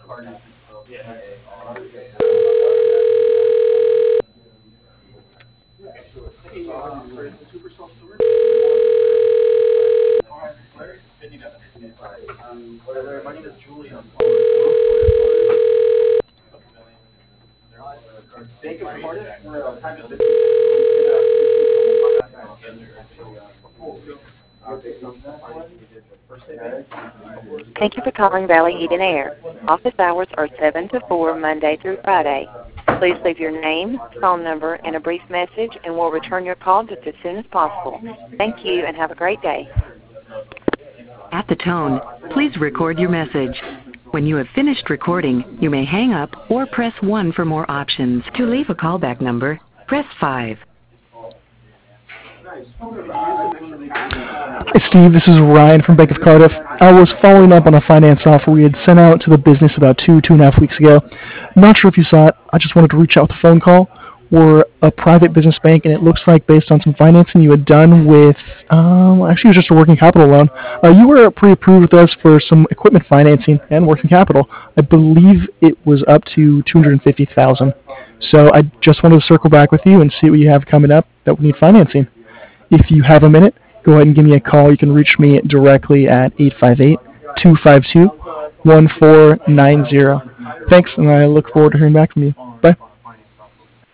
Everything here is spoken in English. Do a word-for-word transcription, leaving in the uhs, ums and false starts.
Thank you for calling Valley Heat and Air. Office hours are seven to four, Monday through Friday. Please leave your name, phone number, and a brief message, and we'll return your call just as soon as possible. Thank you, and have a great day. At the tone, please record your message. When you have finished recording, you may hang up or press one for more options. To leave a callback number, press five. Hey Steve, this is Ryan from Bank of Cardiff. I was following up on a finance offer we had sent out to the business about two, two and a half weeks ago. Not sure if you saw it. I just wanted to reach out with a phone call. We're a private business bank, and it looks like based on some financing you had done with, um, actually it was just a working capital loan, uh, you were pre-approved with us for some equipment financing and working capital. I believe it was up to two hundred fifty thousand dollars. So I just wanted to circle back with you and see what you have coming up that would need financing. If you have a minute, go ahead and give me a call. You can reach me directly at eight five eight, two five two, one four nine zero. Thanks, and I look forward to hearing back from you.